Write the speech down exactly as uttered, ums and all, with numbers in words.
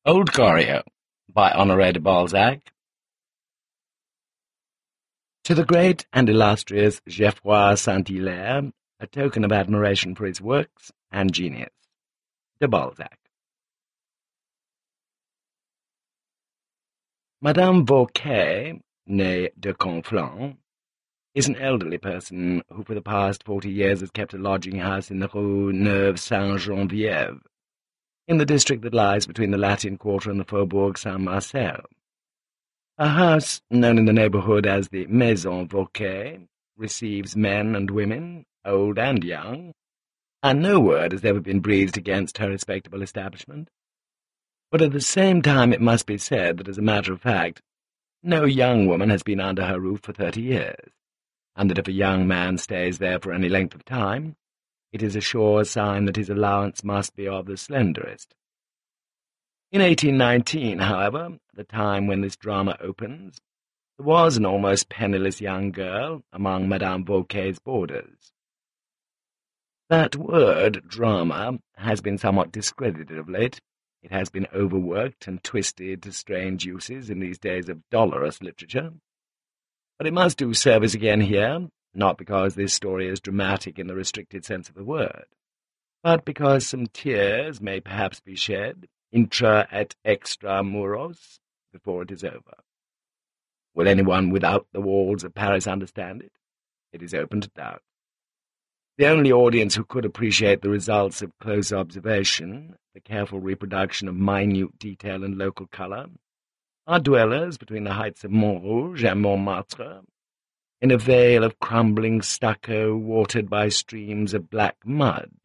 Old Goriot by Honoré de Balzac. To the great and illustrious Geoffroy Saint-Hilaire, a token of admiration for his works and genius. De Balzac. Madame Vauquer, née de Conflans, is an elderly person who for the past forty years has kept a lodging-house in the Rue Neuve Saint-Geneviève, in the district that lies between the Latin Quarter and the Faubourg Saint-Marcel. A house known in the neighbourhood as the Maison Vauquer receives men and women, old and young, and no word has ever been breathed against her respectable establishment. But at the same time it must be said that, as a matter of fact, no young woman has been under her roof for thirty years, and that if a young man stays there for any length of time, it is a sure sign that his allowance must be of the slenderest. In eighteen nineteen, however, the time when this drama opens, there was an almost penniless young girl among Madame Vauquer's boarders. That word, drama, has been somewhat discredited of late. It has been overworked and twisted to strange uses in these days of dolorous literature. But it must do service again here, not because this story is dramatic in the restricted sense of the word, but because some tears may perhaps be shed, intra et extra muros, before it is over. Will anyone without the walls of Paris understand it? It is open to doubt. The only audience who could appreciate the results of close observation, the careful reproduction of minute detail and local colour, are dwellers between the heights of Montrouge and Montmartre, in a vale of crumbling stucco watered by streams of black mud,